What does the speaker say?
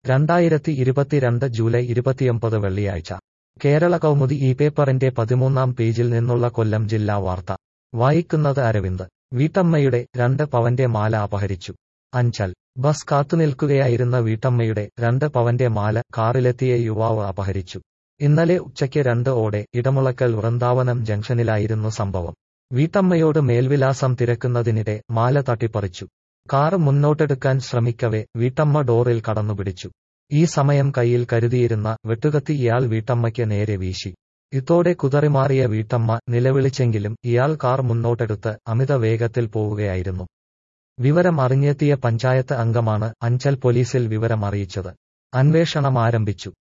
2022 July 29 വെള്ളിയാഴ്ച കേരള കൗമുദി ഈ പേപ്പറിന്റെ 13-ാം പേജിൽ നിന്നുള്ള കൊല്ലം ജില്ലാ വാർത്ത വായിക്കുന്നത് അരവിന്ദ്. വീട്ടമ്മയുടെ 2 പവന്റെ മാല അപഹരിച്ചു. അഞ്ചൽ ബസ് കാത്തുനിൽക്കുകയായിരുന്ന വീട്ടമ്മയുടെ 2 പവന്റെ മാല കാറിലെത്തിയ യുവാവ് അപഹരിച്ചു. ഇന്നലെ ഉച്ചയ്ക്ക് 2 ഓടെ ഇടമുളക്കൽ വൃന്ദാവനം ജംഗ്ഷനിലായിരുന്നു സംഭവം. വീട്ടമ്മയോട് മേൽവിലാസം തിരക്കുന്നതിനിടെ മാല തട്ടിപ്പറിച്ചു. കാർ മുന്നോട്ടെടുക്കാൻ ശ്രമിക്കവെ വീട്ടമ്മ ഡോറിൽ കടന്നുപിടിച്ചു. ഈ സമയം കയ്യിൽ കരുതിയിരുന്ന വെട്ടുകത്തി ഇയാൾ വീട്ടമ്മയ്ക്ക് നേരെ വീശി. ഇതോടെ കുതറിമാറിയ വീട്ടമ്മ നിലവിളിച്ചെങ്കിലും ഇയാൾ കാർ മുന്നോട്ടെടുത്ത് അമിത വേഗത്തിൽ പോവുകയായിരുന്നു. വിവരം അറിഞ്ഞെത്തിയ പഞ്ചായത്ത് അംഗമാണ് അഞ്ചൽ പോലീസിൽ വിവരം അറിയിച്ചത്. അന്വേഷണം ആരംഭിച്ചു.